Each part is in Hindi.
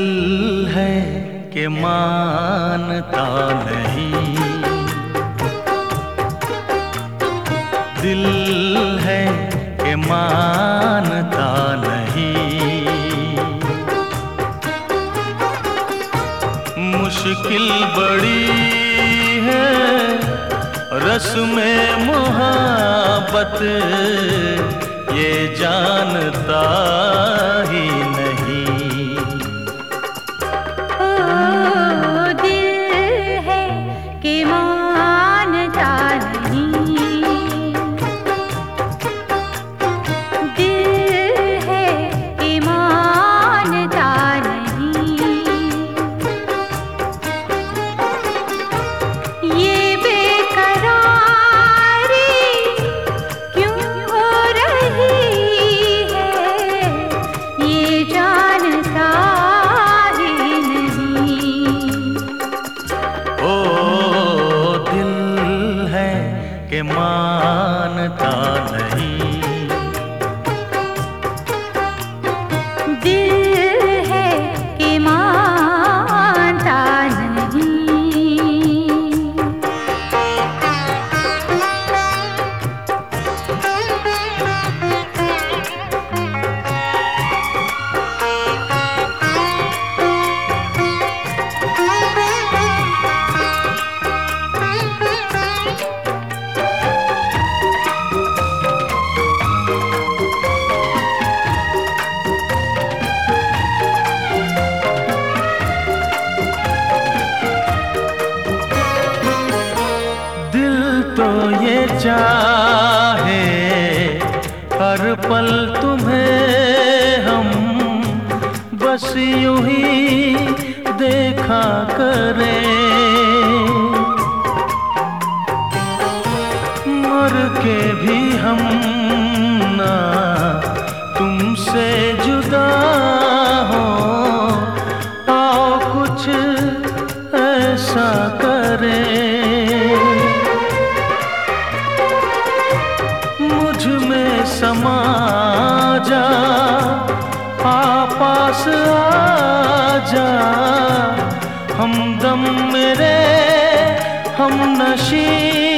है कि मानता नहीं, दिल है कि मानता नहीं। मुश्किल बड़ी है रस्म मोहब्बत, ये जानता ही नहीं। ओ दिल है कि मानता नहीं, दिल है कि मानता नहीं। ये के मानता नहीं, दिल है कि मानता नहीं। तो ये चाहे हर पल तुम्हें हम बस यूं ही देखा करें, मर के भी हम ना तुमसे जुदा हो। आओ कुछ ऐसा करें, समा जा, पास आ जा, हमदम मेरे हम नशी।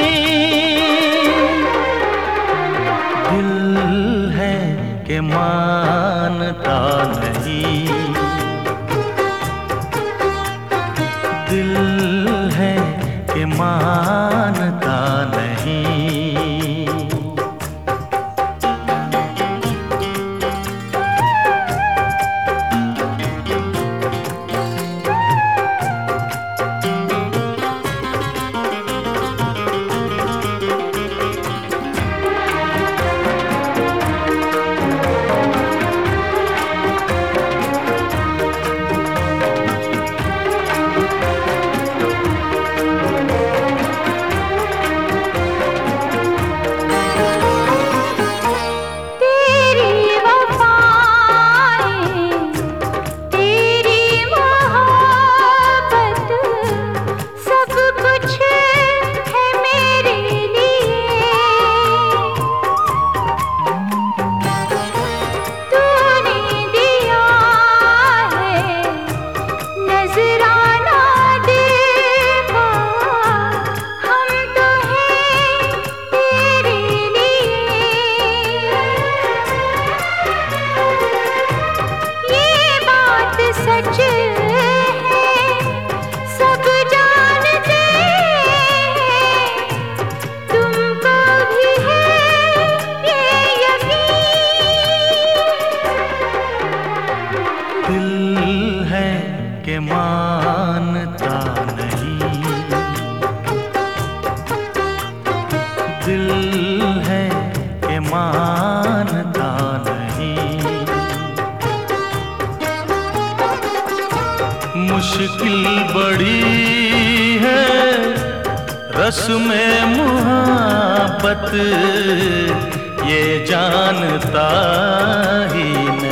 दिल है कि मानता नहीं, दिल है कि मानता नहीं। के मानता नहीं, दिल है के मानता नहीं। मुश्किल बड़ी है रस्म मोहब्बत, ये जानता ही नहीं।